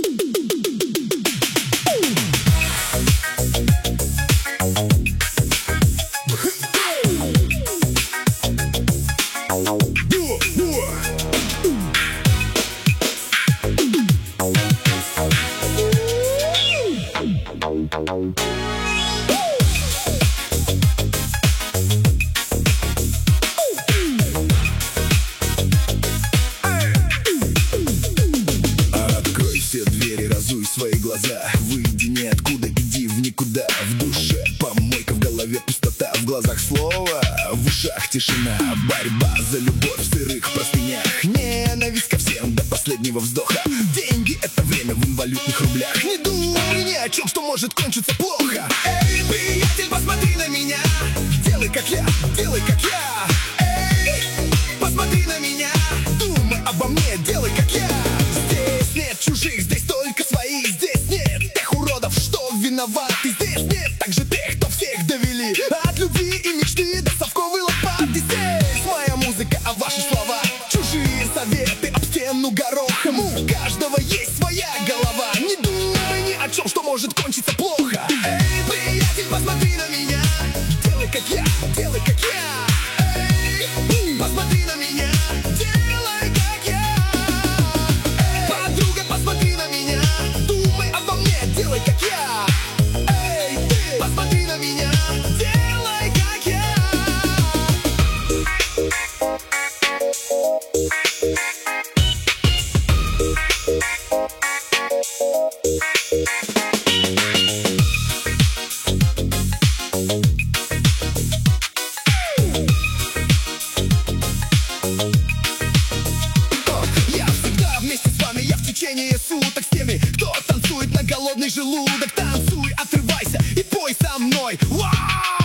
Открой все двери, разуй свои глаза. Выйди ниоткуда, иди в никуда. В душе помойка, в голове пустота, в глазах слово, в ушах тишина. Борьба за любовь в сырых простынях, ненависть ко всем до последнего вздоха. Деньги — это время в инвалютных рублях. Не думай ни о чем, что может кончиться плохо. Эй, приятель, посмотри на меня. Делай как я, делай как я. Эй, посмотри на меня. Думай обо мне, делай как я. Здесь нет чужих, здесь только свои. Здесь нет тех уродов, что виноваты. Здесь нет также тех, кто всех довели от любви и мечты до совковой лопаты. Здесь моя музыка, а ваши слова чужие советы об стену горохом. У каждого есть своя голова. Не думай ни о чем, что может кончиться плохо. Эй, приятель, посмотри на меня. Делай как я, делай как я. Эй, посмотри на меня. Делай как я. Эй, подруга, посмотри на меня. Думай обо мне, делай как я. Эй, ты, посмотри на меня. Делай как я. Я всегда вместе с вами, я в течение суток с теми, кто танцует на голодный желудок. Танцуй, отрывайся и пой со мной. Вау!